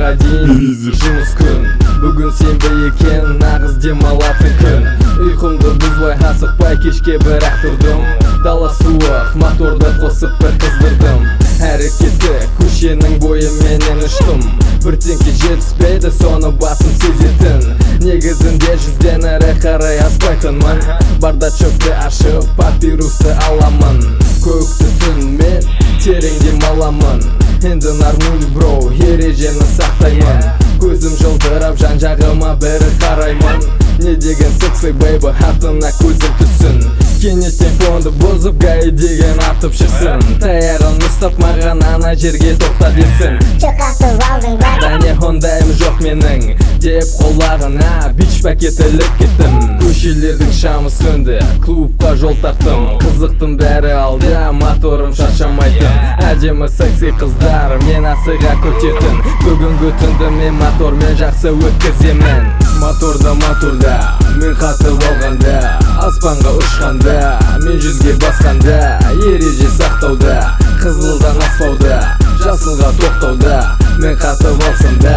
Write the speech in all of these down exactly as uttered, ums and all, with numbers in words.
таңға дейін жұмыс күн. Бүгін сенбі екен, нағыз демалатын күн. Ұйқымды бұзбай асықпай кешке бірақ тұрдым. Дала суық, моторды қосып бір қыздырдым. Әрекеті көшенің бойы менен ұштым. Бір теңге жетіспейді, соны басым сезетін. Негізінде жүзден әрі қарай аспайтынмын. Барда чөпті ашып, папирусты аламын. Көкті түн мен терең демаламын. Енді нормуль бро, ережені сақтаймын. Көзім жылдырап жан-жағыма бері қараймын. Не деген секси бейбі, артына көзім түссін. Кенеттен фонды бұзып гай деген атып шықсын. Таяғын ұстап маған ана жерге тоқта десін. Шыққатып алдың ба? Дәне хондайым жоқ менің деп қолағына бич пакет іліп кеттім. Көшелердің шамы сөнді, клубқа жол тарттым. Қызықтың бәрі алды, моторым шаршамайтын. Әдемі секси қыздар мен асыға көтетін. Бүгінгі түнді мен мотормен жақсы өткіземін. Моторда моторда мен қатып алғанда, аспанға ұшқанда, мен жүзге басқанда, ереже сақтауда, қызылдан аспауда, жасылға тоқтауда, мен қатып алсында.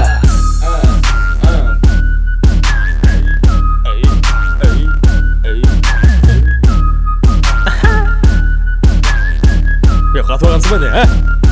Мен қатып алғансың ба не, ә?